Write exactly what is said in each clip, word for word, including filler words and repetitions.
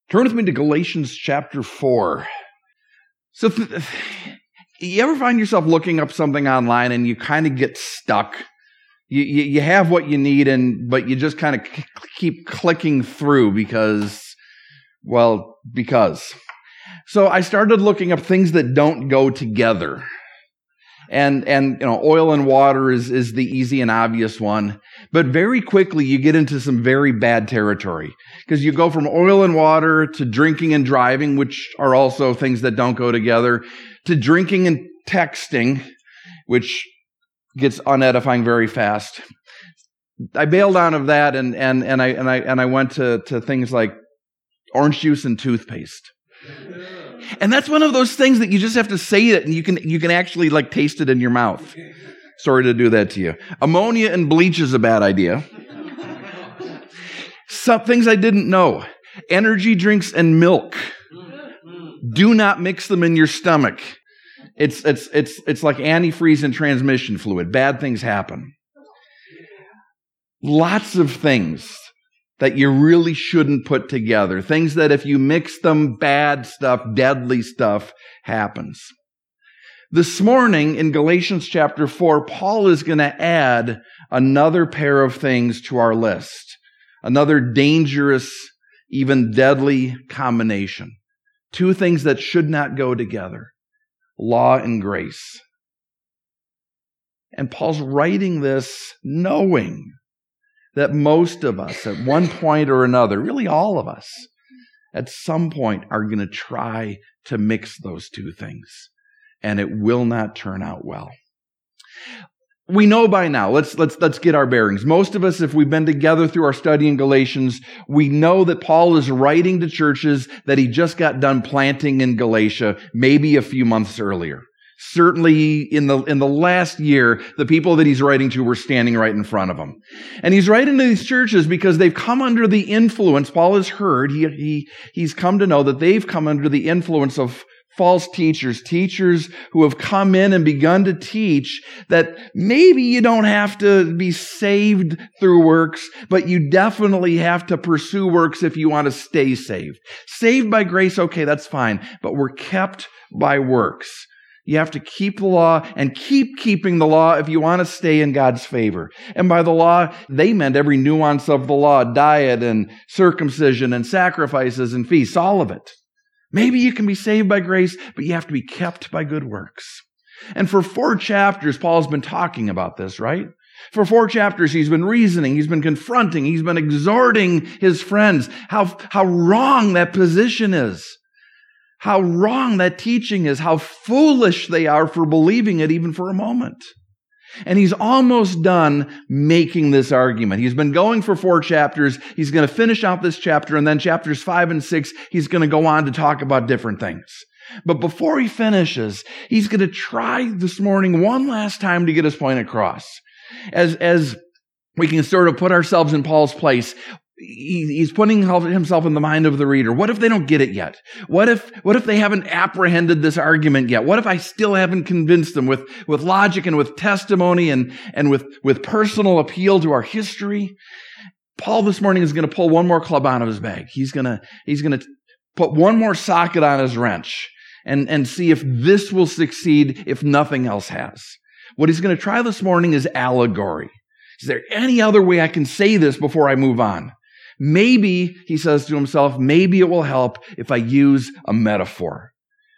Turn with me to Galatians chapter four. So, th- you ever find yourself looking up something online and you kind of get stuck? You, you you have what you need, and but you just kind of c- keep clicking through because, well, because. So I started looking up things that don't go together. And, and you know, oil and water is, is the easy and obvious one. But very quickly, you get into some very bad territory. Because you go from oil and water to drinking and driving, which are also things that don't go together, to drinking and texting, which gets unedifying very fast. I bailed out of that, and, and, and, I, and, I, and I went to, to things like orange juice and toothpaste. And that's one of those things that you just have to say it, and you can you can actually like taste it in your mouth. Sorry to do that to you. Ammonia and bleach is a bad idea. Some things I didn't know. Energy drinks and milk. Do not mix them in your stomach. It's it's it's it's like antifreeze and transmission fluid. Bad things happen. Lots of things that you really shouldn't put together. Things that if you mix them, bad stuff, deadly stuff happens. This morning in Galatians chapter four, Paul is going to add another pair of things to our list. Another dangerous, even deadly combination. Two things that should not go together. Law and grace. And Paul's writing this knowing that most of us, at one point or another, really all of us, at some point are going to try to mix those two things. And it will not turn out well. We know by now, let's, let's, let's get our bearings. Most of us, if we've been together through our study in Galatians, we know that Paul is writing to churches that he just got done planting in Galatia, maybe a few months earlier. Certainly in the in the last year, the people that he's writing to were standing right in front of him. And he's writing to these churches because they've come under the influence, Paul has heard, he, he he's come to know that they've come under the influence of false teachers, teachers who have come in and begun to teach that maybe you don't have to be saved through works, but you definitely have to pursue works if you want to stay saved. Saved by grace, okay, that's fine, but we're kept by works. You have to keep the law and keep keeping the law if you want to stay in God's favor. And by the law, they meant every nuance of the law, diet and circumcision and sacrifices and feasts, all of it. Maybe you can be saved by grace, but you have to be kept by good works. And for four chapters, Paul's been talking about this, right? For four chapters, he's been reasoning, he's been confronting, he's been exhorting his friends how, how wrong that position is. How wrong that teaching is, how foolish they are for believing it even for a moment. And he's almost done making this argument. He's been going for four chapters. He's going to finish out this chapter, and then chapters five and six, he's going to go on to talk about different things. But before he finishes, he's going to try this morning one last time to get his point across. As, as we can sort of put ourselves in Paul's place, he's putting himself in the mind of the reader. What if they don't get it yet? What if, what if they haven't apprehended this argument yet? What if I still haven't convinced them with, with logic and with testimony and, and with, with personal appeal to our history? Paul this morning is going to pull one more club out of his bag. He's going to, he's going to put one more socket on his wrench and, and see if this will succeed if nothing else has. What he's going to try this morning is allegory. Is there any other way I can say this before I move on? Maybe, he says to himself, maybe it will help if I use a metaphor.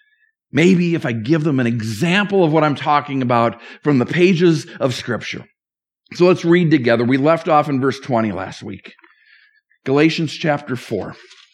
Maybe if I give them an example of what I'm talking about from the pages of Scripture. So let's read together. We left off in verse twenty last week. Galatians chapter four.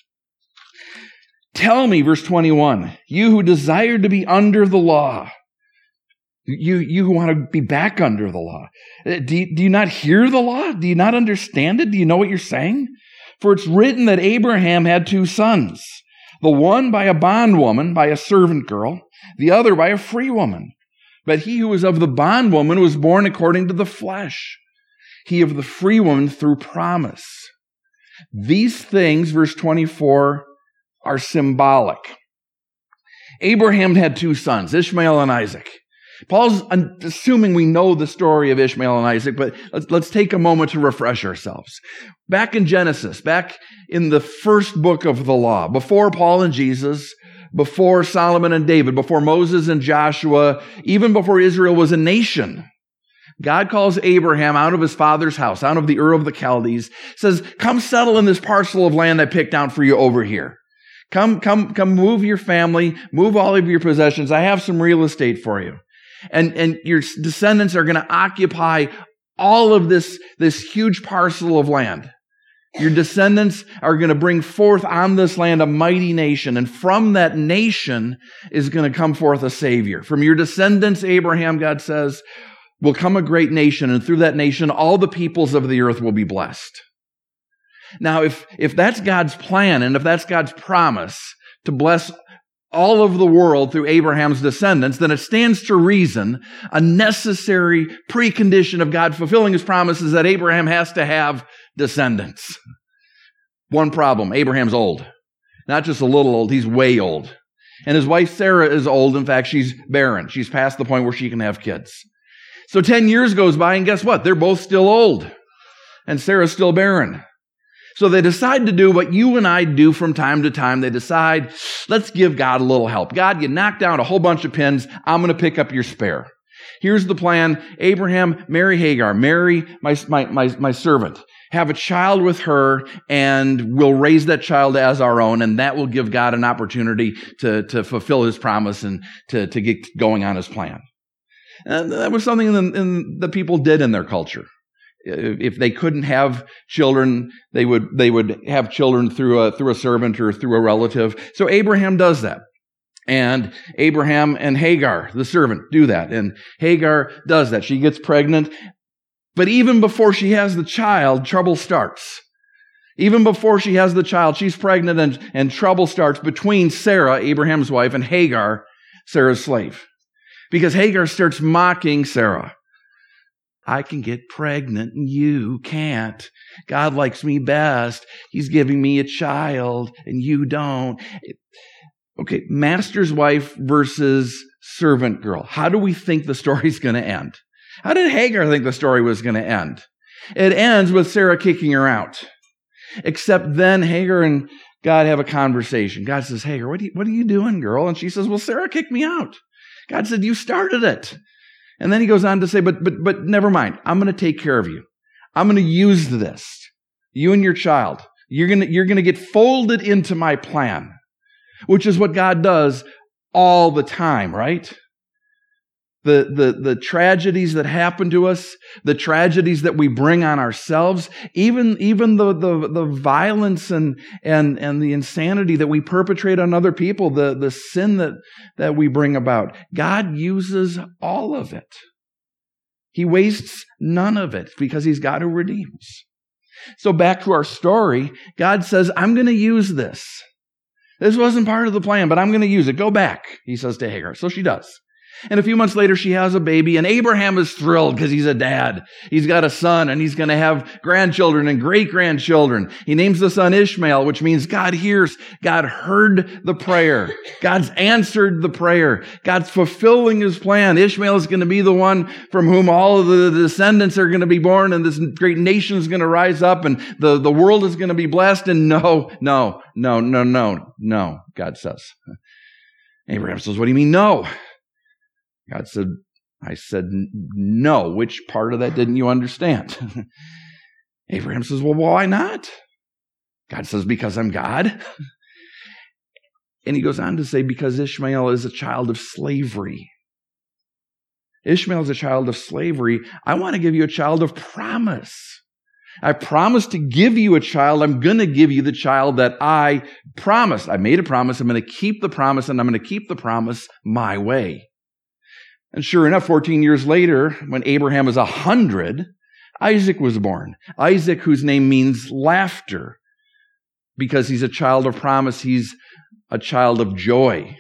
Tell me, verse twenty-one, you who desire to be under the law, You, you who want to be back under the law. Do you, do you not hear the law? Do you not understand it? Do you know what you're saying? For it's written that Abraham had two sons, the one by a bondwoman, by a servant girl, the other by a free woman. But he who was of the bondwoman was born according to the flesh, he of the free woman through promise. These things, verse twenty-four, are symbolic. Abraham had two sons, Ishmael and Isaac. Paul's assuming we know the story of Ishmael and Isaac, but let's, let's take a moment to refresh ourselves. Back in Genesis, back in the first book of the law, before Paul and Jesus, before Solomon and David, before Moses and Joshua, even before Israel was a nation, God calls Abraham out of his father's house, out of the Ur of the Chaldees, says, come settle in this parcel of land I picked out for you over here. Come, come, come move your family, move all of your possessions. I have some real estate for you. And, and your descendants are going to occupy all of this, this huge parcel of land. Your descendants are going to bring forth on this land a mighty nation. And from that nation is going to come forth a Savior. From your descendants, Abraham, God says, will come a great nation. And through that nation, all the peoples of the earth will be blessed. Now, if, if that's God's plan and if that's God's promise to bless all of the world through Abraham's descendants, then it stands to reason a necessary precondition of God fulfilling his promise is that Abraham has to have descendants. One problem, Abraham's old. Not just a little old, he's way old. And his wife Sarah is old. In fact, she's barren. She's past the point where she can have kids. So ten years goes by, and guess what? They're both still old. And Sarah's still barren. So they decide to do what you and I do from time to time. They decide, let's give God a little help. God, you knocked down a whole bunch of pins. I'm going to pick up your spare. Here's the plan. Abraham, marry Hagar. Marry my, my, my, my servant. Have a child with her, and we'll raise that child as our own, and that will give God an opportunity to, to fulfill his promise and to, to get going on his plan. And that was something in the, in the people did in their culture. If they couldn't have children, they would they would have children through a through a servant or through a relative. So Abraham does that. And Abraham and Hagar, the servant, do that. And Hagar does that. She gets pregnant. But even before she has the child, trouble starts. Even before she has the child, she's pregnant and, and trouble starts between Sarah, Abraham's wife, and Hagar, Sarah's slave. Because Hagar starts mocking Sarah. I can get pregnant and you can't. God likes me best. He's giving me a child and you don't. Okay, master's wife versus servant girl. How do we think the story's going to end? How did Hagar think the story was going to end? It ends with Sarah kicking her out. Except then Hagar and God have a conversation. God says, Hagar, what are you, what are you doing, girl? And she says, well, Sarah kicked me out. God said, you started it. And then he goes on to say, but but but never mind. I'm going to take care of you. I'm going to use this. You and your child. You're going to, you're going to get folded into my plan, which is what God does all the time, right? The, the, the tragedies that happen to us, the tragedies that we bring on ourselves, even, even the, the, the violence and, and, and the insanity that we perpetrate on other people, the, the sin that, that we bring about. God uses all of it. He wastes none of it because he's God who redeems. So back to our story, God says, I'm going to use this. This wasn't part of the plan, but I'm going to use it. Go back, he says to Hagar. So she does. And a few months later, she has a baby, and Abraham is thrilled because he's a dad. He's got a son, and he's going to have grandchildren and great-grandchildren. He names the son Ishmael, which means God hears. God heard the prayer. God's answered the prayer. God's fulfilling his plan. Ishmael is going to be the one from whom all of the descendants are going to be born, and this great nation is going to rise up, and the, the world is going to be blessed. And no, no, no, no, no, no, God says. Abraham says, what do you mean no? God said, I said, no. Which part of that didn't you understand? Abraham says, well, why not? God says, because I'm God. And he goes on to say, because Ishmael is a child of slavery. Ishmael is a child of slavery. I want to give you a child of promise. I promised to give you a child. I'm going to give you the child that I promised. I made a promise. I'm going to keep the promise, and I'm going to keep the promise my way. And sure enough, fourteen years later, when Abraham was a hundred, Isaac was born. Isaac, whose name means laughter, because he's a child of promise. He's a child of joy.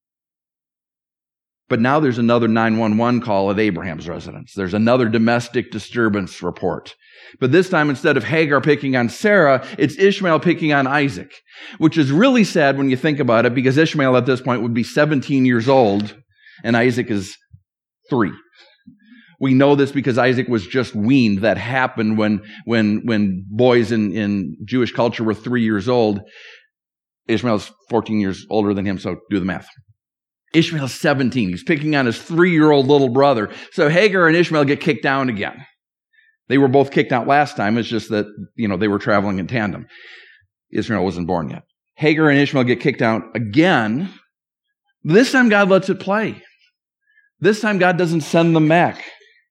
But now there's another nine one one call at Abraham's residence. There's another domestic disturbance report. But this time, instead of Hagar picking on Sarah, it's Ishmael picking on Isaac, which is really sad when you think about it, because Ishmael at this point would be seventeen years old, and Isaac is Three. We know this because Isaac was just weaned. That happened when when when boys in, in Jewish culture were three years old. Ishmael's fourteen years older than him, so do the math. Ishmael's seventeen. He's picking on his three-year-old little brother. So Hagar and Ishmael get kicked down again. They were both kicked out last time. It's just that, you know, they were traveling in tandem. Ishmael wasn't born yet. Hagar and Ishmael get kicked out again. This time God lets it play. This time God doesn't send them back.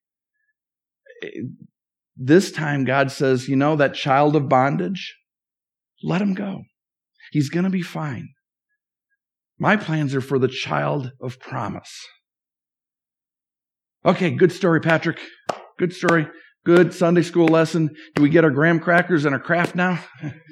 This time God says, you know, that child of bondage, let him go. He's going to be fine. My plans are for the child of promise. Okay, good story, Patrick. Good story. Good Sunday school lesson. Do we get our graham crackers and our craft now?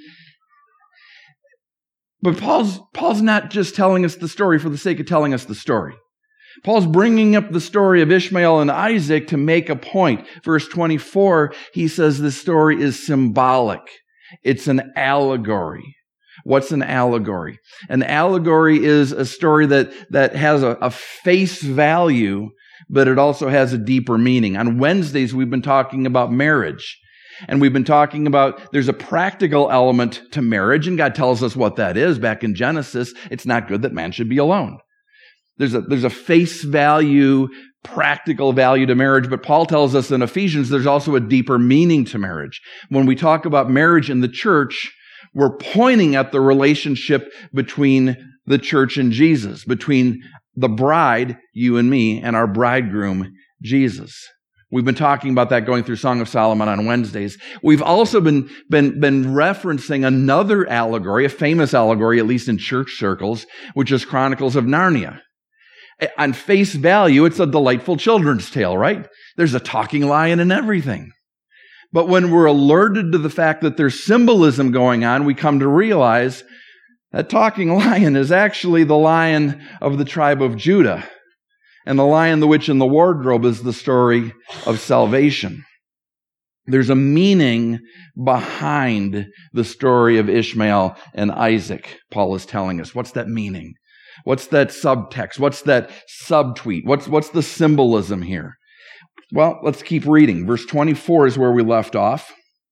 But Paul's, Paul's not just telling us the story for the sake of telling us the story. Paul's bringing up the story of Ishmael and Isaac to make a point. Verse twenty-four, he says this story is symbolic. It's an allegory. What's an allegory? An allegory is a story that, that has a, a face value, but it also has a deeper meaning. On Wednesdays, we've been talking about marriage. And we've been talking about there's a practical element to marriage, and God tells us what that is. Back in Genesis, it's not good that man should be alone. There's a, there's a face value, practical value to marriage, but Paul tells us in Ephesians there's also a deeper meaning to marriage. When we talk about marriage in the church, we're pointing at the relationship between the church and Jesus, between the bride, you and me, and our bridegroom, Jesus. We've been talking about that going through Song of Solomon on Wednesdays. We've also been, been, been referencing another allegory, a famous allegory, at least in church circles, which is Chronicles of Narnia. On face value, it's a delightful children's tale, right? There's a talking lion and everything. But when we're alerted to the fact that there's symbolism going on, we come to realize that talking lion is actually the lion of the tribe of Judah. And the Lion, the Witch, and the Wardrobe is the story of salvation. There's a meaning behind the story of Ishmael and Isaac, Paul is telling us. What's that meaning? What's that subtext? What's that subtweet? What's, what's the symbolism here? Well, let's keep reading. Verse twenty-four is where we left off.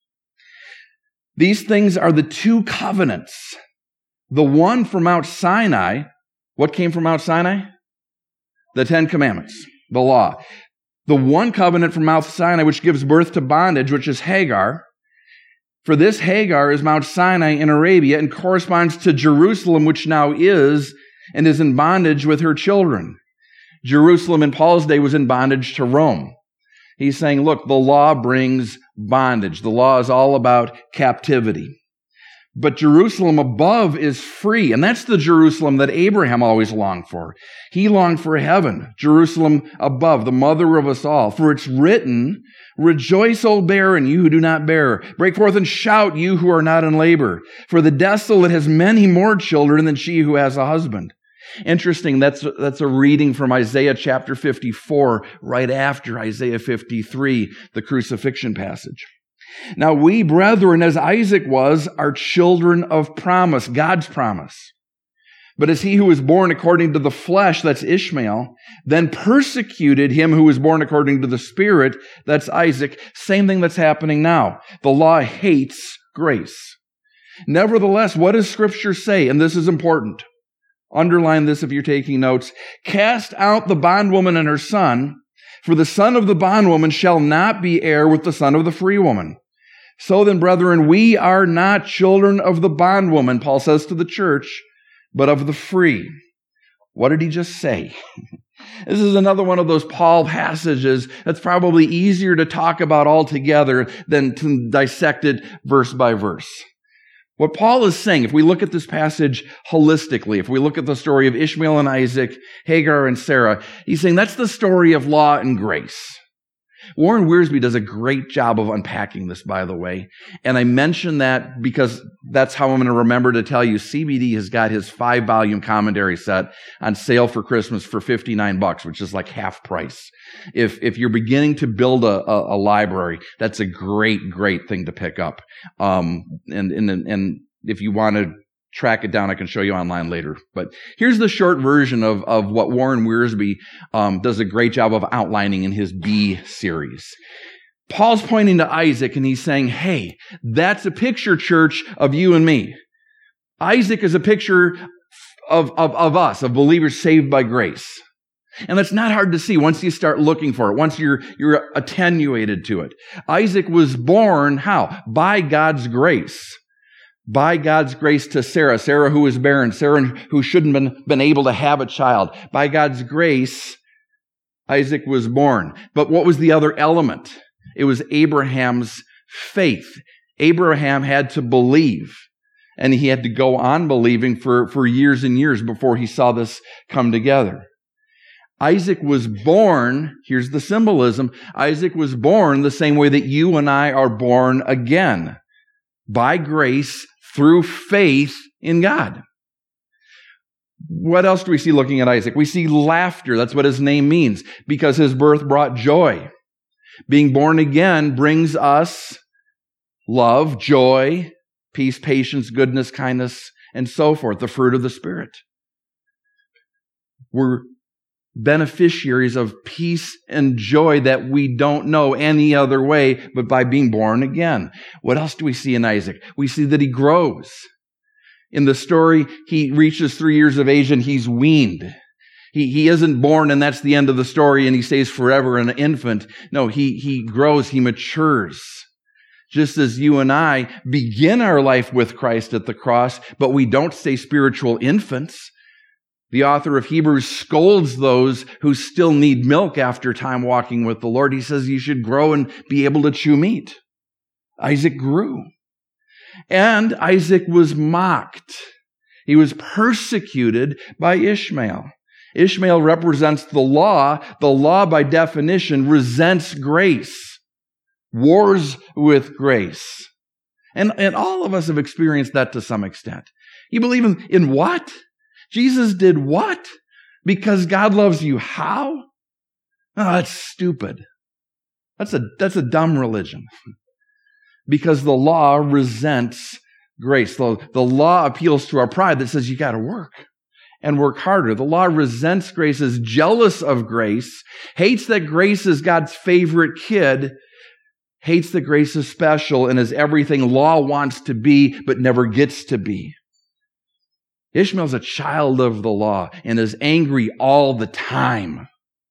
These things are the two covenants. The one from Mount Sinai. What came from Mount Sinai? The Ten Commandments, the law. The one covenant from Mount Sinai, which gives birth to bondage, which is Hagar. For this Hagar is Mount Sinai in Arabia and corresponds to Jerusalem, which now is and is in bondage with her children. Jerusalem in Paul's day was in bondage to Rome. He's saying, look, the law brings bondage. The law is all about captivity. But Jerusalem above is free, and that's the Jerusalem that Abraham always longed for. He longed for heaven, Jerusalem above, the mother of us all. For it's written, rejoice, O barren, you who do not bear. Break forth and shout, you who are not in labor. For the desolate has many more children than she who has a husband. Interesting, that's, that's a reading from Isaiah chapter fifty-four, right after Isaiah fifty-three, the crucifixion passage. Now we, brethren, as Isaac was, are children of promise, God's promise. But as he who was born according to the flesh, that's Ishmael, then persecuted him who was born according to the Spirit, that's Isaac. Same thing that's happening now. The law hates grace. Nevertheless, what does Scripture say? And this is important. Underline this if you're taking notes. Cast out the bondwoman and her son, for the son of the bondwoman shall not be heir with the son of the free woman. So then, brethren, we are not children of the bondwoman, Paul says to the church, but of the free. What did he just say? This is another one of those Paul passages that's probably easier to talk about altogether than to dissect it verse by verse. What Paul is saying, if we look at this passage holistically, if we look at the story of Ishmael and Isaac, Hagar and Sarah, he's saying that's the story of law and grace. Warren Wiersbe does a great job of unpacking this, by the way. And I mention that because that's how I'm going to remember to tell you C B D has got his five-volume commentary set on sale for Christmas for fifty-nine bucks, which is like half price. If if you're beginning to build a, a, a library, that's a great, great thing to pick up. Um, and, and, and if you want to track it down, I can show you online later. But here's the short version of, of what Warren Wiersbe um, does a great job of outlining in his B series. Paul's pointing to Isaac and he's saying, hey, that's a picture, church, of you and me. Isaac is a picture of, of, of us, of believers saved by grace. And that's not hard to see once you start looking for it, once you're, you're attenuated to it. Isaac was born, how? By God's grace. By God's grace to Sarah, Sarah who was barren, Sarah who shouldn't have been, been able to have a child. By God's grace, Isaac was born. But what was the other element? It was Abraham's faith. Abraham had to believe, and he had to go on believing for, for years and years before he saw this come together. Isaac was born, here's the symbolism, Isaac was born the same way that you and I are born again, by grace through faith in God. What else do we see looking at Isaac? We see laughter. That's what his name means, because his birth brought joy. Being born again brings us love, joy, peace, patience, goodness, kindness, and so forth, the fruit of the Spirit. We're beneficiaries of peace and joy that we don't know any other way but by being born again. What else do we see in Isaac? We see that he grows. In the story, he reaches three years of age and he's weaned. He, he isn't born and that's the end of the story and he stays forever an infant. No, he, he grows, he matures. Just as you and I begin our life with Christ at the cross, but we don't stay spiritual infants. The author of Hebrews scolds those who still need milk after time walking with the Lord. He says you should grow and be able to chew meat. Isaac grew. And Isaac was mocked. He was persecuted by Ishmael. Ishmael represents the law. The law, by definition, resents grace, wars with grace. And, and all of us have experienced that to some extent. You believe in, in what? Jesus did what? Because God loves you. How? Oh, that's stupid. That's a, that's a dumb religion. Because the law resents grace. The, the law appeals to our pride that says you got to work and work harder. The law resents grace, is jealous of grace, hates that grace is God's favorite kid, hates that grace is special and is everything law wants to be but never gets to be. Ishmael's a child of the law and is angry all the time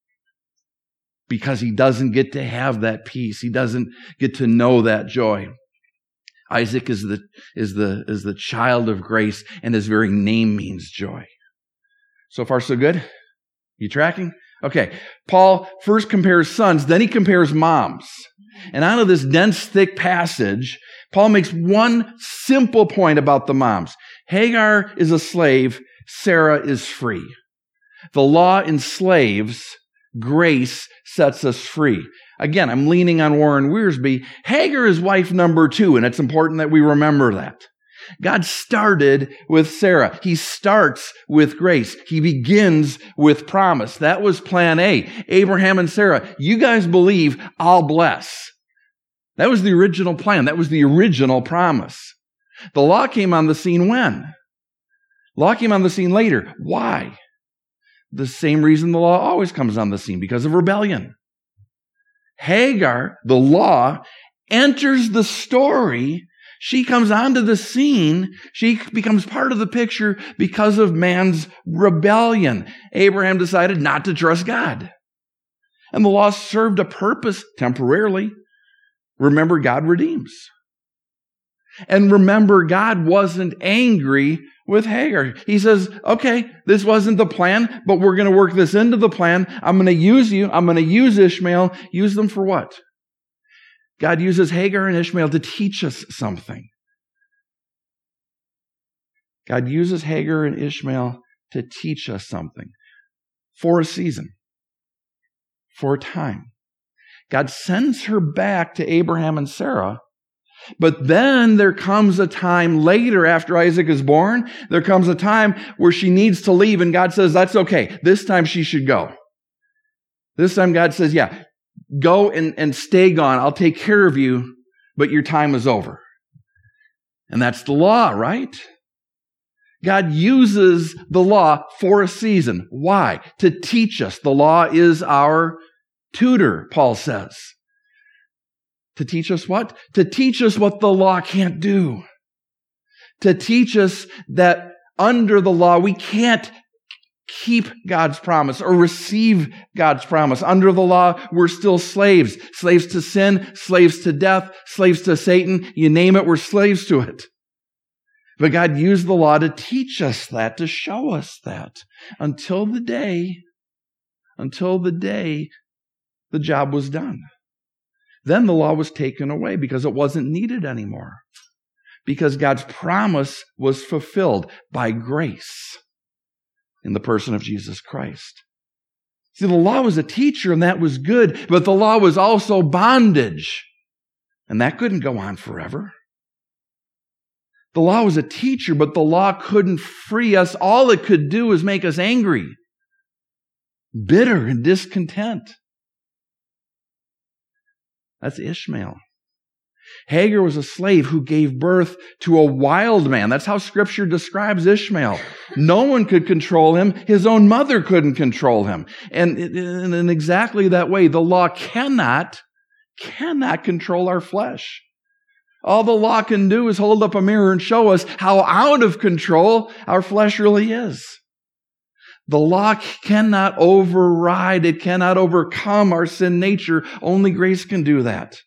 because he doesn't get to have that peace. He doesn't get to know that joy. Isaac is the, is the, is the child of grace, and his very name means joy. So far, so good? You tracking? Okay. Paul first compares sons, then he compares moms. And out of this dense, thick passage, Paul makes one simple point about the moms. Hagar is a slave, Sarah is free. The law enslaves, grace sets us free. Again, I'm leaning on Warren Wiersbe. Hagar is wife number two, and it's important that we remember that. God started with Sarah. He starts with grace. He begins with promise. That was plan A. Abraham and Sarah, you guys believe, I'll bless. That was the original plan. That was the original promise. The law came on the scene when? Law came on the scene later. Why? The same reason the law always comes on the scene, because of rebellion. Hagar, the law, enters the story. She comes onto the scene. She becomes part of the picture because of man's rebellion. Abraham decided not to trust God. And the law served a purpose temporarily. Remember, God redeems. And remember, God wasn't angry with Hagar. He says, okay, this wasn't the plan, but we're going to work this into the plan. I'm going to use you. I'm going to use Ishmael. Use them for what? God uses Hagar and Ishmael to teach us something. God uses Hagar and Ishmael to teach us something for a season, for a time. God sends her back to Abraham and Sarah, but then there comes a time later after Isaac is born, there comes a time where she needs to leave, and God says, that's okay. This time she should go. This time God says, yeah, go and, and stay gone. I'll take care of you, but your time is over. And that's the law, right? God uses the law for a season. Why? To teach us. The law is our tutor, Paul says. To teach us what? To teach us what the law can't do. To teach us that under the law, we can't keep God's promise or receive God's promise. Under the law, we're still slaves. Slaves to sin, slaves to death, slaves to Satan. You name it, we're slaves to it. But God used the law to teach us that, to show us that, until the day, until the day the job was done. Then the law was taken away because it wasn't needed anymore. Because God's promise was fulfilled by grace in the person of Jesus Christ. See, the law was a teacher, and that was good, but the law was also bondage, and that couldn't go on forever. The law was a teacher, but the law couldn't free us. All it could do is make us angry, bitter, and discontent. That's Ishmael. Hagar was a slave who gave birth to a wild man. That's how Scripture describes Ishmael. No one could control him. His own mother couldn't control him. And in exactly that way, the law cannot, cannot control our flesh. All the law can do is hold up a mirror and show us how out of control our flesh really is. The law cannot override, it cannot overcome our sin nature. Only grace can do that.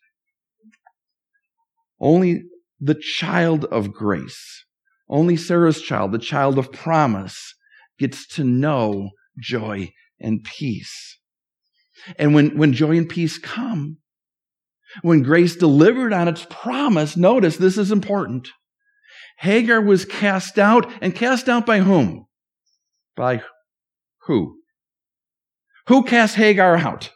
Only the child of grace, only Sarah's child, the child of promise, gets to know joy and peace. And when, when joy and peace come, when grace delivered on its promise, notice this is important. Hagar was cast out, and cast out by whom? By who? Who cast Hagar out?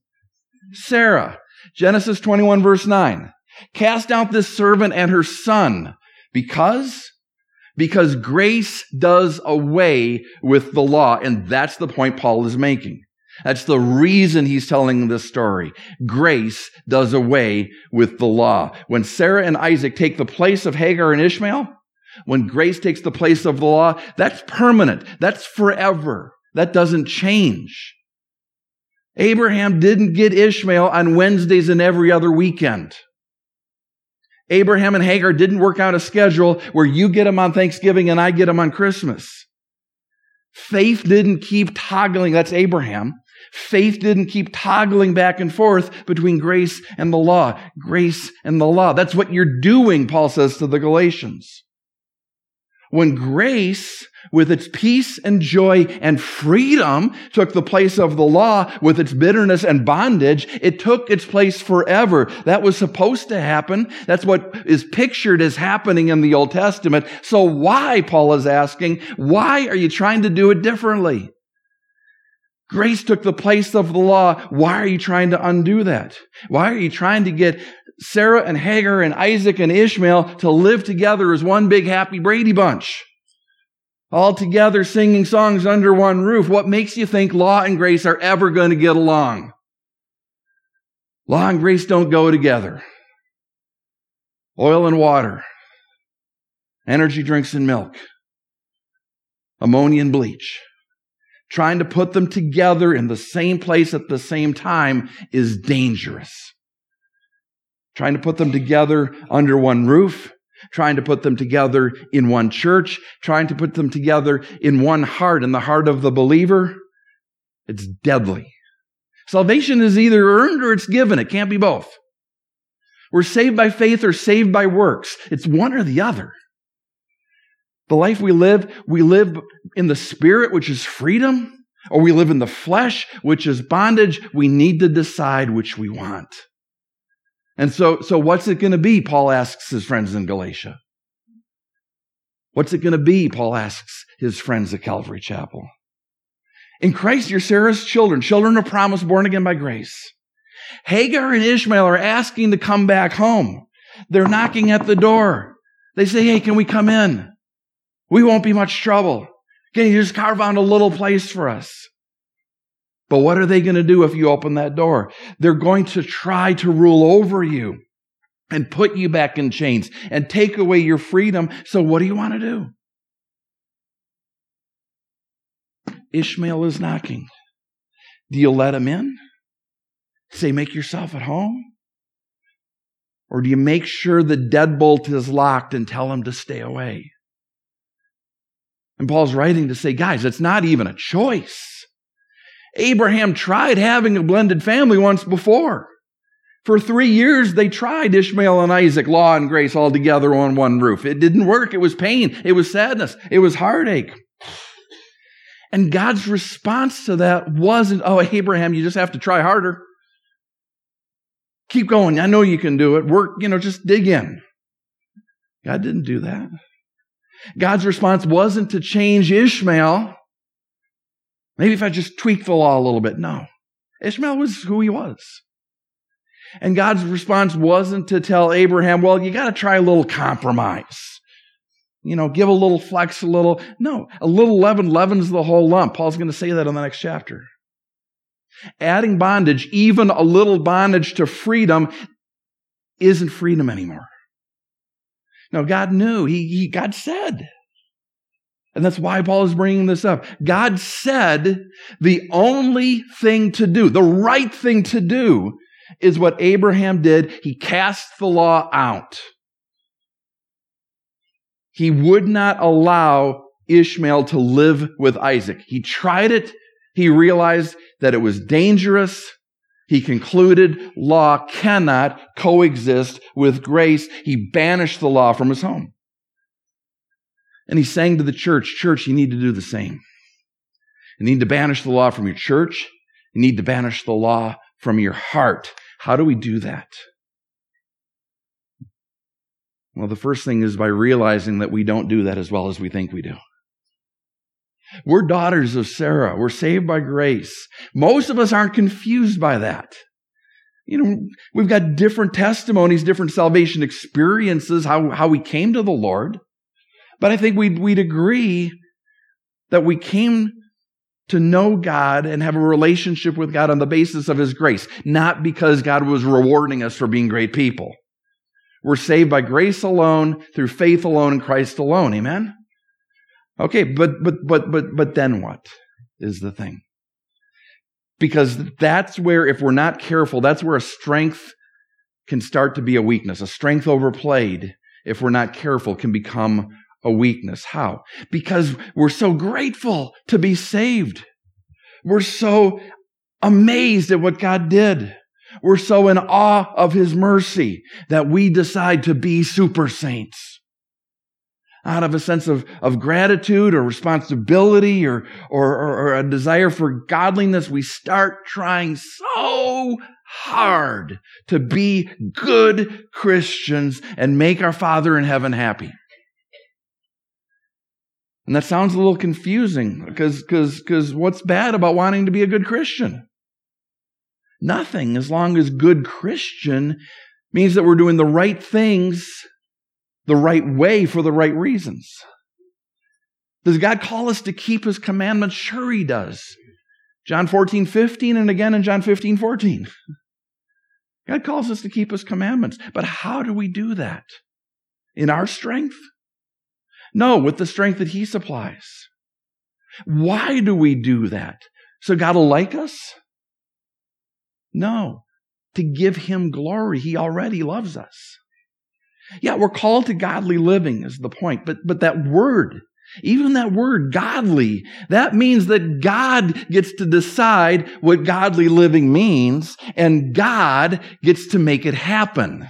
Sarah. Genesis twenty-one, verse nine. Cast out this servant and her son. Because? Because grace does away with the law. And that's the point Paul is making. That's the reason he's telling this story. Grace does away with the law. When Sarah and Isaac take the place of Hagar and Ishmael, when grace takes the place of the law, that's permanent. That's forever. That doesn't change. Abraham didn't get Ishmael on Wednesdays and every other weekend. Abraham and Hagar didn't work out a schedule where you get them on Thanksgiving and I get them on Christmas. Faith didn't keep toggling. That's Abraham. Faith didn't keep toggling back and forth between grace and the law. Grace and the law. That's what you're doing, Paul says to the Galatians. When grace, with its peace and joy and freedom, took the place of the law with its bitterness and bondage, it took its place forever. That was supposed to happen. That's what is pictured as happening in the Old Testament. So why, Paul is asking, why are you trying to do it differently? Grace took the place of the law. Why are you trying to undo that? Why are you trying to get Sarah and Hagar and Isaac and Ishmael to live together as one big happy Brady Bunch? All together singing songs under one roof. What makes you think law and grace are ever going to get along? Law and grace don't go together. Oil and water. Energy drinks and milk. Ammonia and bleach. Trying to put them together in the same place at the same time is dangerous. Trying to put them together under one roof, trying to put them together in one church, trying to put them together in one heart, in the heart of the believer, it's deadly. Salvation is either earned or it's given. It can't be both. We're saved by faith or saved by works. It's one or the other. The life we live, we live in the Spirit, which is freedom, or we live in the flesh, which is bondage. We need to decide which we want. And so, so what's it going to be? Paul asks his friends in Galatia. What's it going to be? Paul asks his friends at Calvary Chapel. In Christ, you're Sarah's children, children of promise, born again by grace. Hagar and Ishmael are asking to come back home. They're knocking at the door. They say, hey, can we come in? We won't be much trouble. Can you just carve out a little place for us? But what are they going to do if you open that door? They're going to try to rule over you and put you back in chains and take away your freedom. So what do you want to do? Ishmael is knocking. Do you let him in? Say, make yourself at home? Or do you make sure the deadbolt is locked and tell him to stay away? And Paul's writing to say, guys, it's not even a choice. Abraham tried having a blended family once before. For three years, they tried Ishmael and Isaac, law and grace, all together on one roof. It didn't work. It was pain. It was sadness. It was heartache. And God's response to that wasn't, oh, Abraham, you just have to try harder. Keep going. I know you can do it. Work, you know, just dig in. God didn't do that. God's response wasn't to change Ishmael. Maybe if I just tweak the law a little bit. No. Ishmael was who he was. And God's response wasn't to tell Abraham, well, you got to try a little compromise. You know, give a little flex, a little. No, a little leaven leavens the whole lump. Paul's going to say that in the next chapter. Adding bondage, even a little bondage to freedom, isn't freedom anymore. No, God knew. He, he, God said. And that's why Paul is bringing this up. God said the only thing to do, the right thing to do, is what Abraham did. He cast the law out. He would not allow Ishmael to live with Isaac. He tried it. He realized that it was dangerous. He concluded law cannot coexist with grace. He banished the law from his home. And he's saying to the church, church, you need to do the same. You need to banish the law from your church. You need to banish the law from your heart. How do we do that? Well, the first thing is by realizing that we don't do that as well as we think we do. We're daughters of Sarah. We're saved by grace. Most of us aren't confused by that. You know, we've got different testimonies, different salvation experiences, how, how we came to the Lord. But I think we'd, we'd agree that we came to know God and have a relationship with God on the basis of His grace, not because God was rewarding us for being great people. We're saved by grace alone, through faith alone, in Christ alone. Amen? Okay, but but but but but then what is the thing? Because that's where, if we're not careful, that's where a strength can start to be a weakness. A strength overplayed, if we're not careful, can become a weakness. How? Because we're so grateful to be saved. We're so amazed at what God did. We're so in awe of His mercy that we decide to be super saints. Out of a sense of, of gratitude or responsibility or, or, or, or a desire for godliness, we start trying so hard to be good Christians and make our Father in heaven happy. And that sounds a little confusing because, because, because what's bad about wanting to be a good Christian? Nothing, as long as good Christian means that we're doing the right things the right way for the right reasons. Does God call us to keep His commandments? Sure He does. John fourteen fifteen and again in John fifteen fourteen. God calls us to keep His commandments. But how do we do that? In our strength? No, with the strength that He supplies. Why do we do that? So God will like us? No, to give Him glory. He already loves us. Yeah, we're called to godly living is the point. But, but that word, even that word, godly, that means that God gets to decide what godly living means, and God gets to make it happen.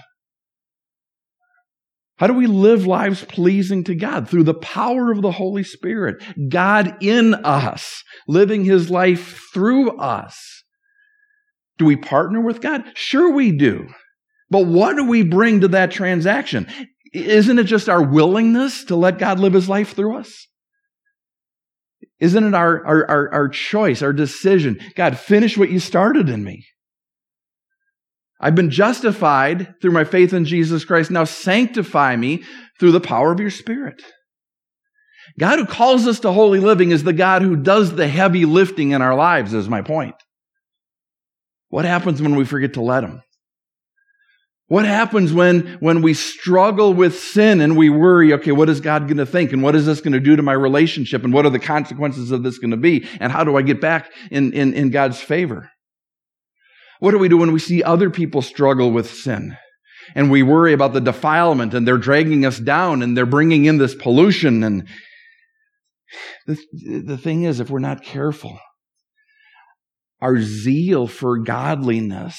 How do we live lives pleasing to God? Through the power of the Holy Spirit. God in us, living His life through us. Do we partner with God? Sure we do. But what do we bring to that transaction? Isn't it just our willingness to let God live His life through us? Isn't it our, our, our, our choice, our decision? God, finish what you started in me. I've been justified through my faith in Jesus Christ. Now sanctify me through the power of your Spirit. God who calls us to holy living is the God who does the heavy lifting in our lives, is my point. What happens when we forget to let Him? What happens when, when we struggle with sin and we worry, okay, what is God going to think? And what is this going to do to my relationship? And what are the consequences of this going to be? And how do I get back in, in, in God's favor? What do we do when we see other people struggle with sin? And we worry about the defilement and they're dragging us down and they're bringing in this pollution. And the, the thing is, if we're not careful, our zeal for godliness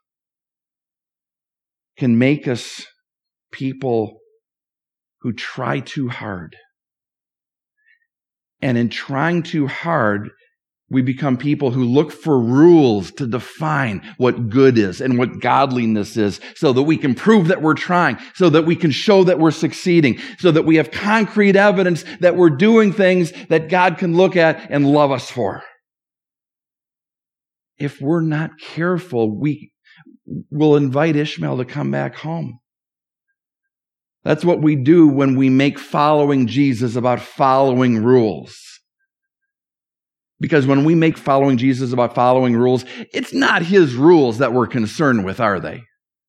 can make us people who try too hard. And in trying too hard, we become people who look for rules to define what good is and what godliness is, so that we can prove that we're trying, so that we can show that we're succeeding, so that we have concrete evidence that we're doing things that God can look at and love us for. If we're not careful, we will invite Ishmael to come back home. That's what we do when we make following Jesus about following rules. Because when we make following Jesus about following rules, it's not his rules that we're concerned with, are they?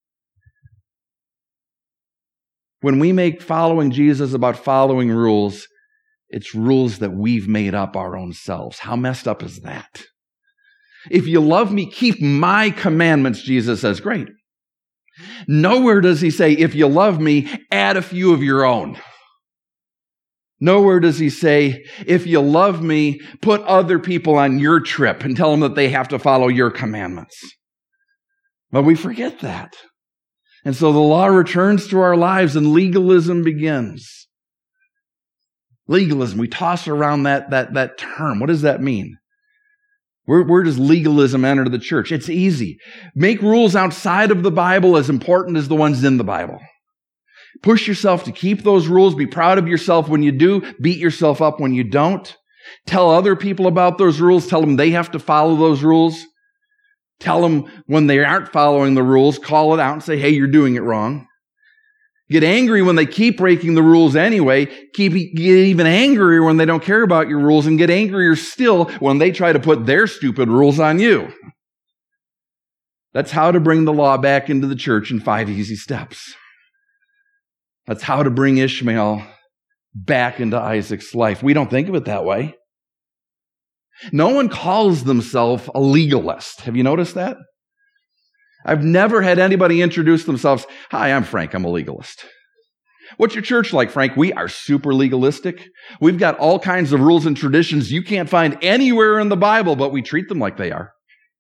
When we make following Jesus about following rules, it's rules that we've made up our own selves. How messed up is that? If you love me, keep my commandments, Jesus says. Great. Nowhere does he say, if you love me, add a few of your own. Nowhere does he say, if you love me, put other people on your trip and tell them that they have to follow your commandments. But we forget that. And so the law returns to our lives and legalism begins. Legalism, we toss around that, that, that term. What does that mean? Where, where does legalism enter the church? It's easy. Make rules outside of the Bible as important as the ones in the Bible. Push yourself to keep those rules. Be proud of yourself when you do. Beat yourself up when you don't. Tell other people about those rules. Tell them they have to follow those rules. Tell them when they aren't following the rules, call it out and say, hey, you're doing it wrong. Get angry when they keep breaking the rules anyway. Keep, get even angrier when they don't care about your rules, and get angrier still when they try to put their stupid rules on you. That's how to bring the law back into the church in five easy steps. That's how to bring Ishmael back into Isaac's life. We don't think of it that way. No one calls themselves a legalist. Have you noticed that? I've never had anybody introduce themselves. Hi, I'm Frank. I'm a legalist. What's your church like, Frank? We are super legalistic. We've got all kinds of rules and traditions you can't find anywhere in the Bible, but we treat them like they are.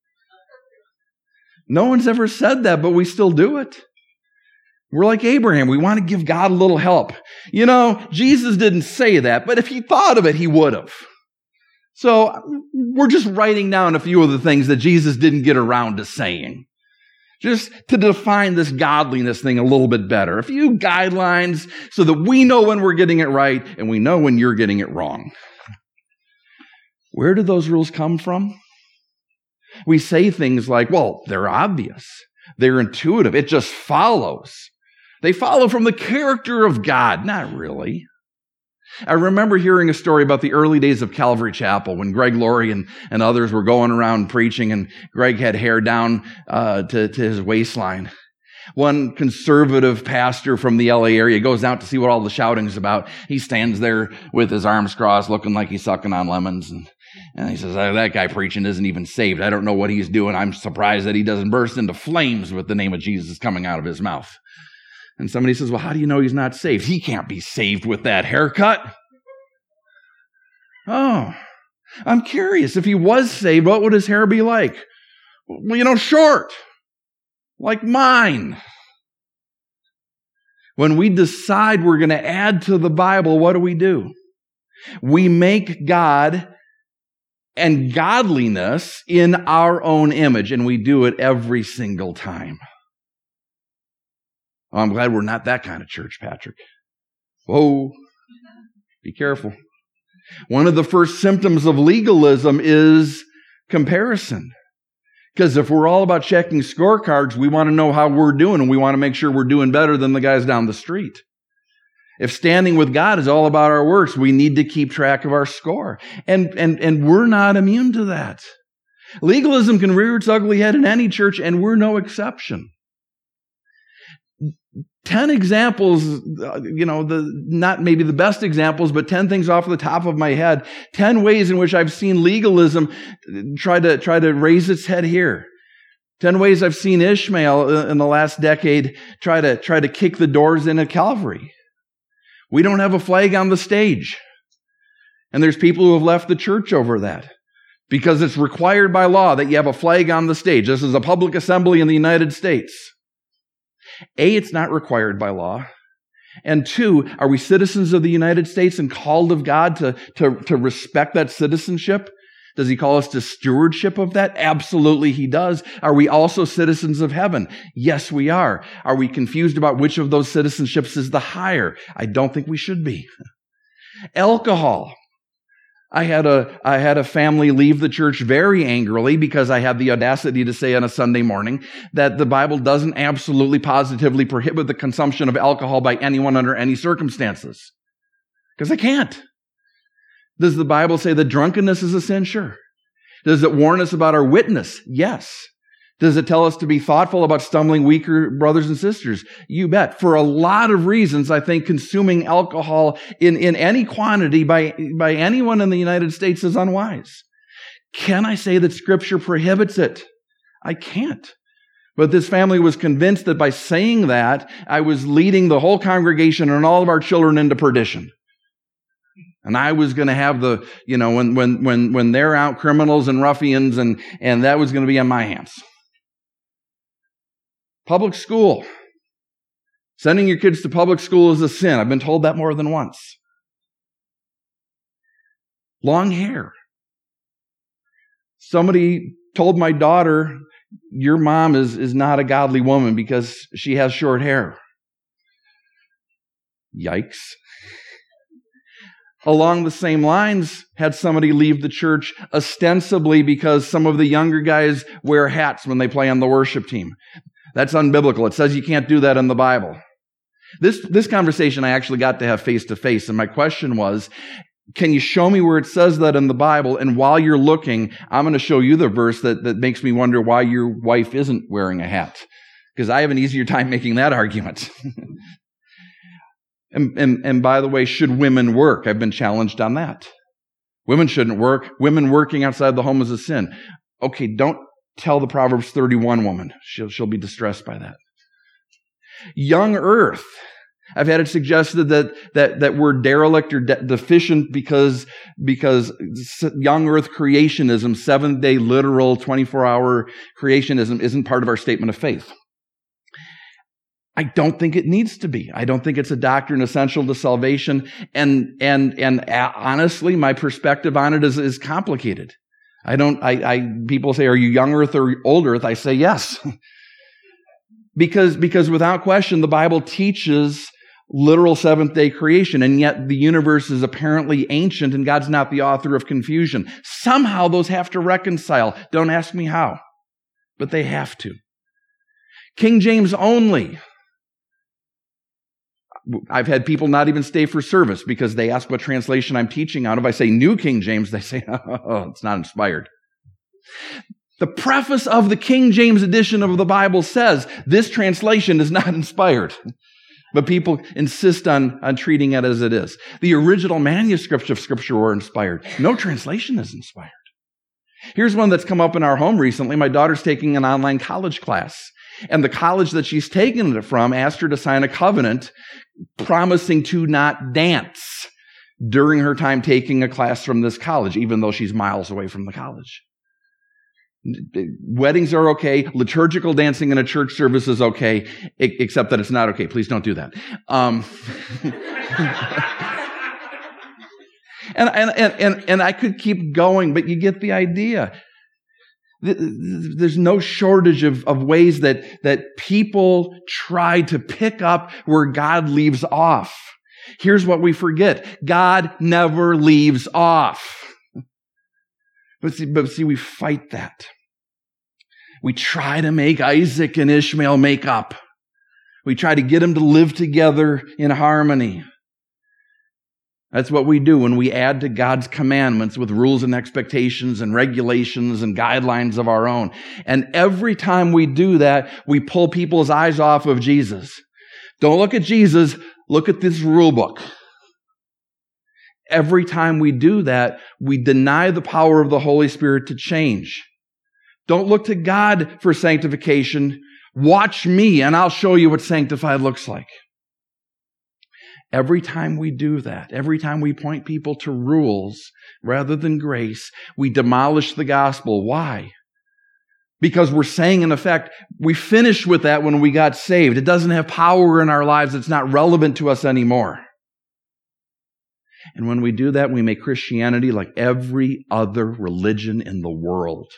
No one's ever said that, but we still do it. We're like Abraham. We want to give God a little help. You know, Jesus didn't say that, but if he thought of it, he would have. So we're just writing down a few of the things that Jesus didn't get around to saying, just to define this godliness thing a little bit better. A few guidelines so that we know when we're getting it right and we know when you're getting it wrong. Where do those rules come from? We say things like, well, they're obvious. They're intuitive. It just follows. They follow from the character of God. Not really. I remember hearing a story about the early days of Calvary Chapel when Greg Laurie and, and others were going around preaching, and Greg had hair down uh, to, to his waistline. One conservative pastor from the L A area goes out to see what all the shouting's about. He stands there with his arms crossed, looking like he's sucking on lemons. And, and he says, oh, that guy preaching isn't even saved. I don't know what he's doing. I'm surprised that he doesn't burst into flames with the name of Jesus coming out of his mouth. And somebody says, well, how do you know he's not saved? He can't be saved with that haircut. Oh, I'm curious. If he was saved, what would his hair be like? Well, you know, short. Like mine. When we decide we're going to add to the Bible, what do we do? We make God and godliness in our own image, and we do it every single time. Oh, I'm glad we're not that kind of church, Patrick. Whoa, be careful. One of the first symptoms of legalism is comparison. Because if we're all about checking scorecards, we want to know how we're doing, and we want to make sure we're doing better than the guys down the street. If standing with God is all about our works, we need to keep track of our score. And, and, and we're not immune to that. Legalism can rear its ugly head in any church, and we're no exception. ten examples, you know, the not maybe the best examples, but ten things off the top of my head. ten ways in which I've seen legalism try to try to raise its head here. ten ways I've seen Ishmael in the last decade try to try to kick the doors in at Calvary. We don't have a flag on the stage. And there's people who have left the church over that because it's required by law that you have a flag on the stage. This is a public assembly in the United States. A, it's not required by law. And two, are we citizens of the United States and called of God to, to, to respect that citizenship? Does he call us to stewardship of that? Absolutely he does. Are we also citizens of heaven? Yes, we are. Are we confused about which of those citizenships is the higher? I don't think we should be. Alcohol. I had a, I had a family leave the church very angrily because I had the audacity to say on a Sunday morning that the Bible doesn't absolutely positively prohibit the consumption of alcohol by anyone under any circumstances. Because I can't. Does the Bible say that drunkenness is a sin? Sure. Does it warn us about our witness? Yes. Does it tell us to be thoughtful about stumbling weaker brothers and sisters? You bet. For a lot of reasons, I think consuming alcohol in, in any quantity by, by anyone in the United States is unwise. Can I say that Scripture prohibits it? I can't. But this family was convinced that by saying that, I was leading the whole congregation and all of our children into perdition. And I was going to have the, you know, when, when, when, when they're out, criminals and ruffians, and, and that was going to be on my hands. Public school. Sending your kids to public school is a sin. I've been told that more than once. Long hair. Somebody told my daughter, your mom is, is not a godly woman because she has short hair. Yikes. Along the same lines, had somebody leave the church ostensibly because some of the younger guys wear hats when they play on the worship team. That's unbiblical. It says you can't do that in the Bible. This, this conversation I actually got to have face to face, and my question was, can you show me where it says that in the Bible? And while you're looking, I'm going to show you the verse that, that makes me wonder why your wife isn't wearing a hat. Because I have an easier time making that argument. and, and, and by the way, should women work? I've been challenged on that. Women shouldn't work. Women working outside the home is a sin. Okay, don't tell the Proverbs thirty-one woman. She'll, she'll be distressed by that. Young earth. I've had it suggested that that that we're derelict or de- deficient because because young earth creationism, seventh-day literal, twenty-four hour creationism isn't part of our statement of faith. I don't think it needs to be. I don't think it's a doctrine essential to salvation. And and and honestly, my perspective on it is, is complicated. I don't, I, I, people say, are you young earth or old earth? I say yes. because, because without question, the Bible teaches literal seventh day creation, and yet the universe is apparently ancient and God's not the author of confusion. Somehow those have to reconcile. Don't ask me how, but they have to. King James only. I've had people not even stay for service because they ask what translation I'm teaching out of. I say New King James. They say, oh, it's not inspired. The preface of the King James edition of the Bible says this translation is not inspired. But people insist on, on treating it as it is. The original manuscripts of Scripture were inspired. No translation is inspired. Here's one that's come up in our home recently. My daughter's taking an online college class. And the college that she's taken it from asked her to sign a covenant promising to not dance during her time taking a class from this college, even though she's miles away from the college. Weddings are okay. Liturgical dancing in a church service is okay, except that it's not okay. Please don't do that. Um, and, and, and, and I could keep going, but you get the idea. There's no shortage of, of ways that, that people try to pick up where God leaves off. Here's what we forget. God never leaves off. But see, but see, we fight that. We try to make Isaac and Ishmael make up. We try to get them to live together in harmony. That's what we do when we add to God's commandments with rules and expectations and regulations and guidelines of our own. And every time we do that, we pull people's eyes off of Jesus. Don't look at Jesus, look at this rule book. Every time we do that, we deny the power of the Holy Spirit to change. Don't look to God for sanctification. Watch me and I'll show you what sanctified looks like. Every time we do that, every time we point people to rules rather than grace, we demolish the gospel. Why? Because we're saying, in effect, we finished with that when we got saved. It doesn't have power in our lives. It's not relevant to us anymore. And when we do that, we make Christianity like every other religion in the world.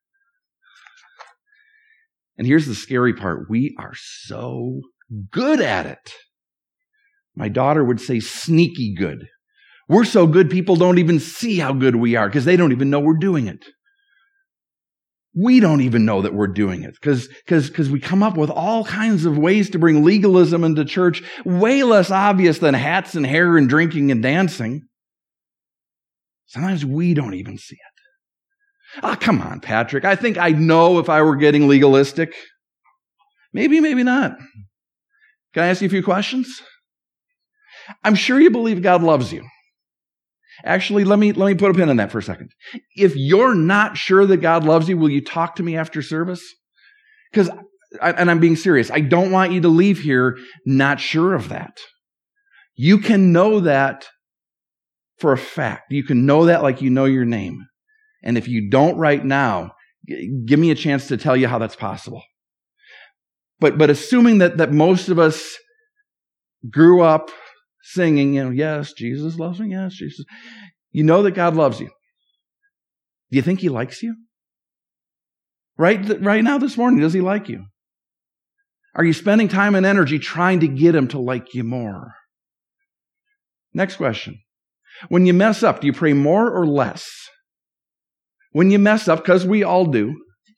And here's the scary part. We are so good at it. My daughter would say sneaky good. We're so good, people don't even see how good we are because they don't even know we're doing it. We don't even know that we're doing it because because because we come up with all kinds of ways to bring legalism into church, way less obvious than hats and hair and drinking and dancing. Sometimes we don't even see it. Ah, oh, come on, Patrick. I think I'd know if I were getting legalistic. Maybe, maybe not. Can I ask you a few questions? I'm sure you believe God loves you. Actually, let me, let me put a pin in that for a second. If you're not sure that God loves you, will you talk to me after service? Because, and I'm being serious, I don't want you to leave here not sure of that. You can know that for a fact. You can know that like you know your name. And if you don't right now, give me a chance to tell you how that's possible. But, but assuming that, that most of us grew up singing, you know, yes, Jesus loves me, yes, Jesus. You know that God loves you. Do you think he likes you? Right, right now this morning, does he like you? Are you spending time and energy trying to get him to like you more? Next question. When you mess up, do you pray more or less? When you mess up, because we all do,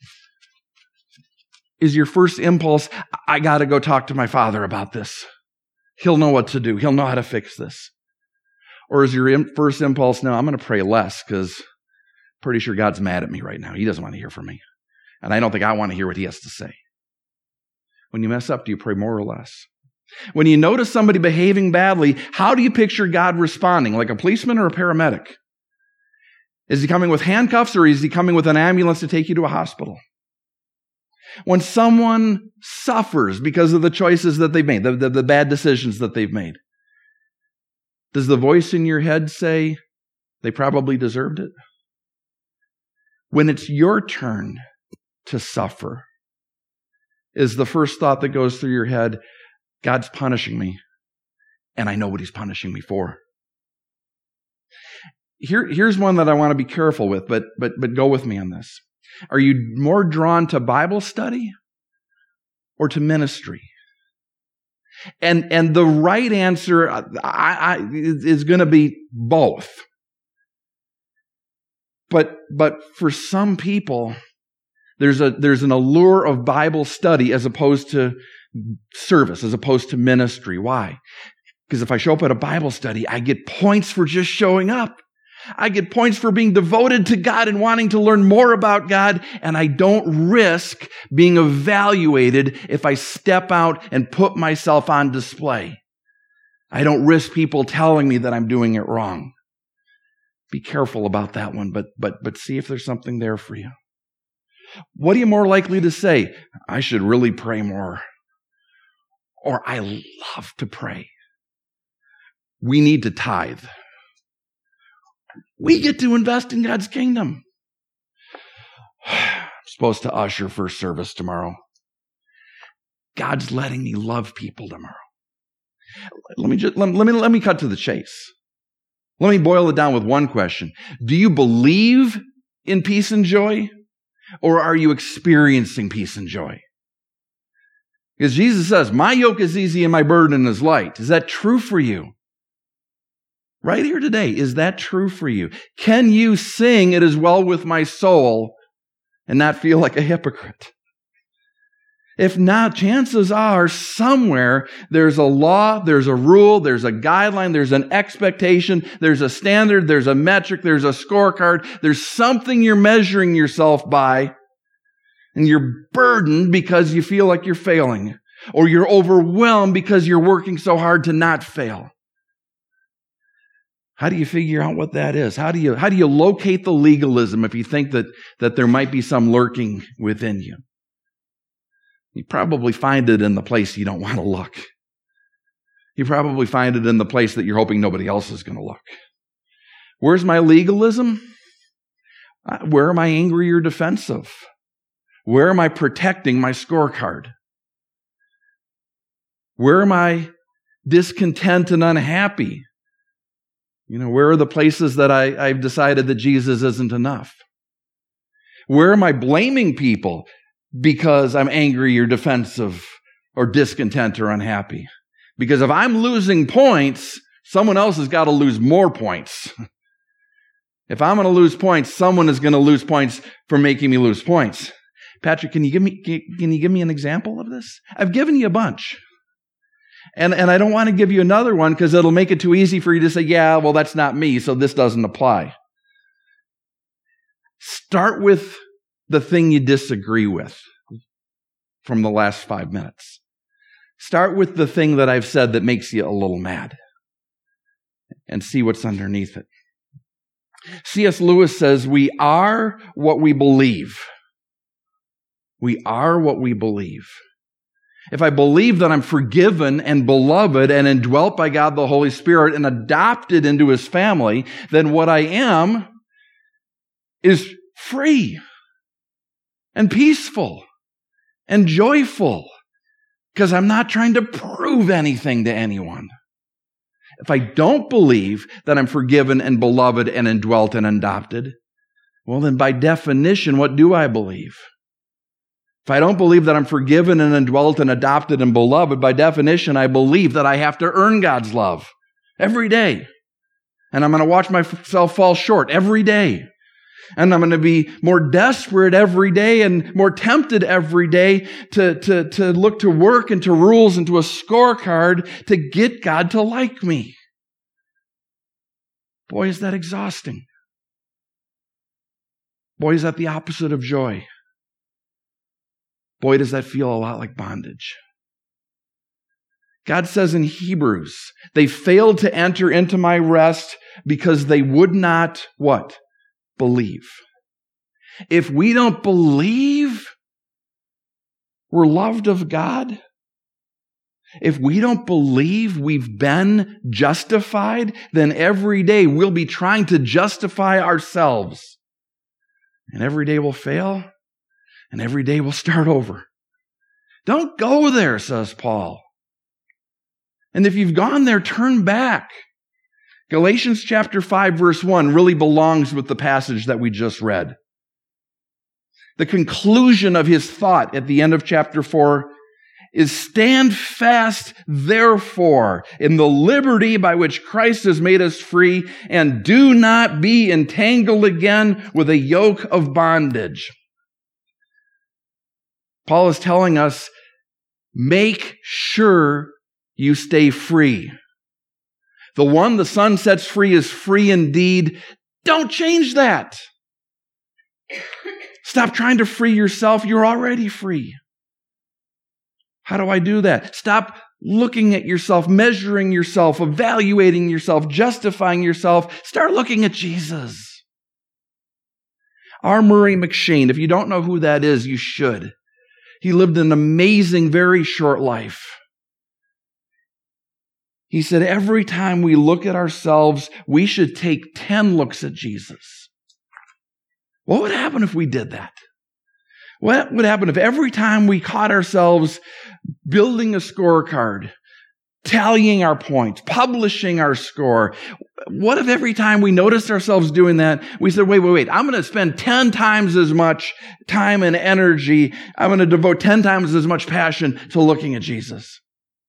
is your first impulse, I got to go talk to my Father about this. He'll know what to do. He'll know how to fix this. Or is your first impulse, no, I'm going to pray less because I'm pretty sure God's mad at me right now. He doesn't want to hear from me. And I don't think I want to hear what he has to say. When you mess up, do you pray more or less? When you notice somebody behaving badly, how do you picture God responding? Like a policeman or a paramedic? Is he coming with handcuffs or is he coming with an ambulance to take you to a hospital? When someone suffers because of the choices that they've made, the, the, the bad decisions that they've made, does the voice in your head say they probably deserved it? When it's your turn to suffer, is the first thought that goes through your head, God's punishing me, and I know what he's punishing me for? Here, here's one that I want to be careful with, but but but go with me on this. Are you more drawn to Bible study or to ministry? And and the right answer I, I, is going to be both. But but for some people, there's a there's an allure of Bible study as opposed to service, as opposed to ministry. Why? Because if I show up at a Bible study, I get points for just showing up. I get points for being devoted to God and wanting to learn more about God, and I don't risk being evaluated if I step out and put myself on display. I don't risk people telling me that I'm doing it wrong. Be careful about that one, but but but see if there's something there for you. What are you more likely to say? I should really pray more. Or I love to pray. We need to tithe. We get to invest in God's kingdom. I'm supposed to usher first service tomorrow. God's letting me love people tomorrow. Let me just let, let me let me cut to the chase. Let me boil it down with one question. Do you believe in peace and joy, or are you experiencing peace and joy? Because Jesus says, my yoke is easy and my burden is light. Is that true for you? Right here today, is that true for you? Can you sing "It Is Well With My Soul" and not feel like a hypocrite? If not, chances are somewhere there's a law, there's a rule, there's a guideline, there's an expectation, there's a standard, there's a metric, there's a scorecard, there's something you're measuring yourself by, and you're burdened because you feel like you're failing. or you're overwhelmed because you're working so hard to not fail. How do you figure out what that is? How do you, how do you locate the legalism if you think that, that there might be some lurking within you? You probably find it in the place you don't want to look. You probably find it in the place that you're hoping nobody else is going to look. Where's my legalism? Where am I angry or defensive? Where am I protecting my scorecard? Where am I discontent and unhappy? You know, where are the places that I, I've decided that Jesus isn't enough? Where am I blaming people because I'm angry or defensive or discontent or unhappy? Because if I'm losing points, someone else has got to lose more points. If I'm going to lose points, someone is going to lose points for making me lose points. Patrick, can you give me can you give me an example of this? I've given you a bunch. And, and I don't want to give you another one because it'll make it too easy for you to say, yeah, well, that's not me, so this doesn't apply. Start with the thing you disagree with from the last five minutes. Start with the thing that I've said that makes you a little mad and see what's underneath it. C S Lewis says, we are what we believe. We are what we believe. If I believe that I'm forgiven and beloved and indwelt by God the Holy Spirit and adopted into His family, then what I am is free and peaceful and joyful because I'm not trying to prove anything to anyone. If I don't believe that I'm forgiven and beloved and indwelt and adopted, well, then by definition, what do I believe? If I don't believe that I'm forgiven and indwelt and adopted and beloved, by definition, I believe that I have to earn God's love every day. And I'm going to watch myself fall short every day. And I'm going to be more desperate every day and more tempted every day to, to, to look to work and to rules and to a scorecard to get God to like me. Boy, is that exhausting. Boy, is that the opposite of joy. Boy, does that feel a lot like bondage. God says in Hebrews, they failed to enter into my rest because they would not, what? Believe. If we don't believe we're loved of God, if we don't believe we've been justified, then every day we'll be trying to justify ourselves. And every day we'll fail. And every day we'll start over. Don't go there, says Paul. And if you've gone there, turn back. Galatians chapter five, verse one really belongs with the passage that we just read. The conclusion of his thought at the end of chapter four is, stand fast, therefore, in the liberty by which Christ has made us free, and do not be entangled again with a yoke of bondage. Paul is telling us, make sure you stay free. The one the Son sets free is free indeed. Don't change that. Stop trying to free yourself. You're already free. How do I do that? Stop looking at yourself, measuring yourself, evaluating yourself, justifying yourself. Start looking at Jesus. R. Murray M'Cheyne, if you don't know who that is, you should. He lived an amazing, very short life. He said, every time we look at ourselves, we should take ten looks at Jesus. What would happen if we did that? What would happen if every time we caught ourselves building a scorecard, tallying our points, publishing our score, what if every time we noticed ourselves doing that, we said, wait, wait, wait, I'm going to spend ten times as much time and energy, I'm going to devote ten times as much passion to looking at Jesus.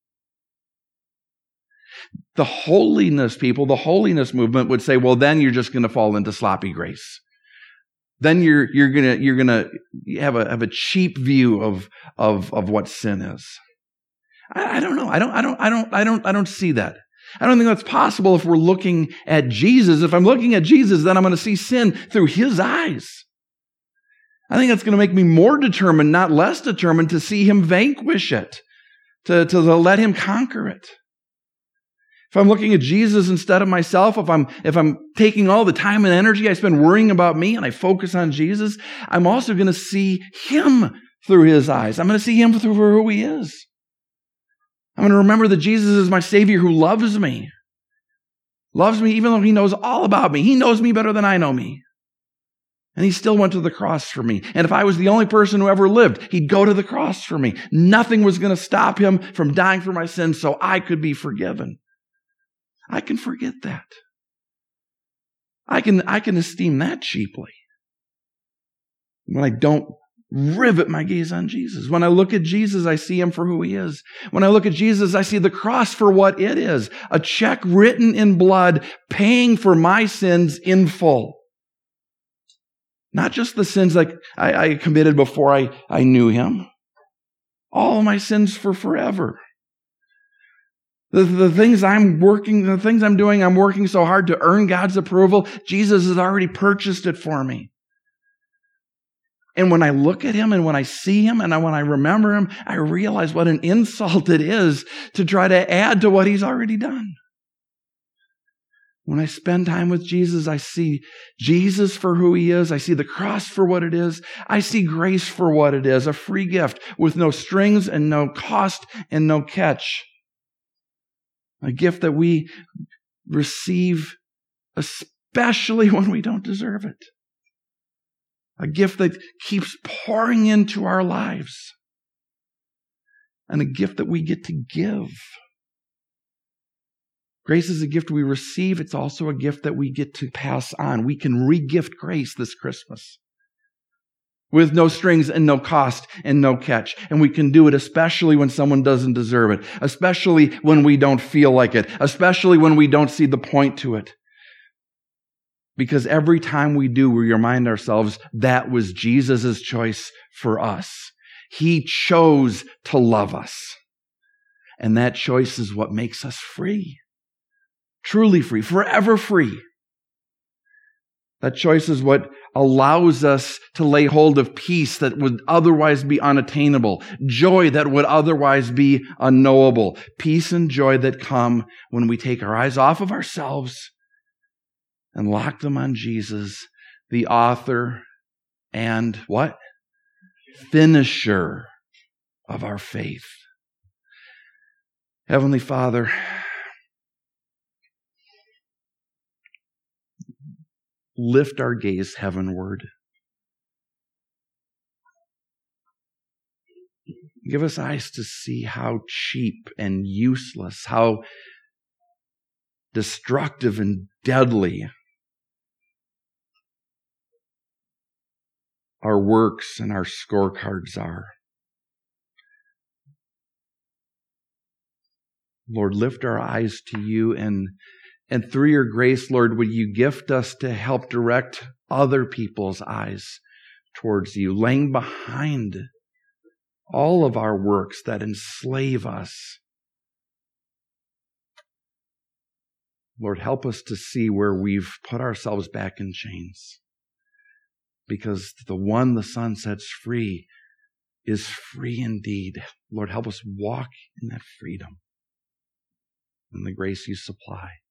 The holiness people, the holiness movement would say, well, then you're just going to fall into sloppy grace. Then you're you're gonna you're gonna have a have a cheap view of of of what sin is. I, I don't know. I don't I don't I don't I don't I don't see that. I don't think that's possible if we're looking at Jesus. If I'm looking at Jesus, then I'm going to see sin through His eyes. I think that's going to make me more determined, not less determined, to see Him vanquish it. to, to let him conquer it. If I'm looking at Jesus instead of myself, if I'm, if I'm taking all the time and energy I spend worrying about me and I focus on Jesus, I'm also going to see him through his eyes. I'm going to see him through who he is. I'm going to remember that Jesus is my Savior who loves me. Loves me even though he knows all about me. He knows me better than I know me. And he still went to the cross for me. And if I was the only person who ever lived, he'd go to the cross for me. Nothing was going to stop him from dying for my sins so I could be forgiven. I can forget that. I can, I can esteem that cheaply when I don't rivet my gaze on Jesus. When I look at Jesus, I see him for who he is. When I look at Jesus, I see the cross for what it is. A check written in blood, paying for my sins in full. Not just the sins that I, I committed before I, I knew him. All of my sins for forever. The, the things I'm working, the things I'm doing, I'm working so hard to earn God's approval. Jesus has already purchased it for me. And when I look at him and when I see him and when I remember him, I realize what an insult it is to try to add to what he's already done. When I spend time with Jesus, I see Jesus for who he is. I see the cross for what it is. I see grace for what it is, a free gift with no strings and no cost and no catch. A gift that we receive especially when we don't deserve it. A gift that keeps pouring into our lives. And a gift that we get to give. Grace is a gift we receive. It's also a gift that we get to pass on. We can re-gift grace this Christmas. With no strings and no cost and no catch. And we can do it especially when someone doesn't deserve it. Especially when we don't feel like it. Especially when we don't see the point to it. Because every time we do, we remind ourselves that was Jesus' choice for us. He chose to love us. And that choice is what makes us free. Truly free, forever free. That choice is what allows us to lay hold of peace that would otherwise be unattainable, joy that would otherwise be unknowable, peace and joy that come when we take our eyes off of ourselves and lock them on Jesus, the author and what? Finisher of our faith. Heavenly Father, lift our gaze heavenward. Give us eyes to see how cheap and useless, how destructive and deadly our works and our scorecards are. Lord, lift our eyes to you, and, and through your grace, Lord, would you gift us to help direct other people's eyes towards you, laying behind all of our works that enslave us. Lord, help us to see where we've put ourselves back in chains. Because the one the Son sets free is free indeed. Lord, help us walk in that freedom and the grace you supply.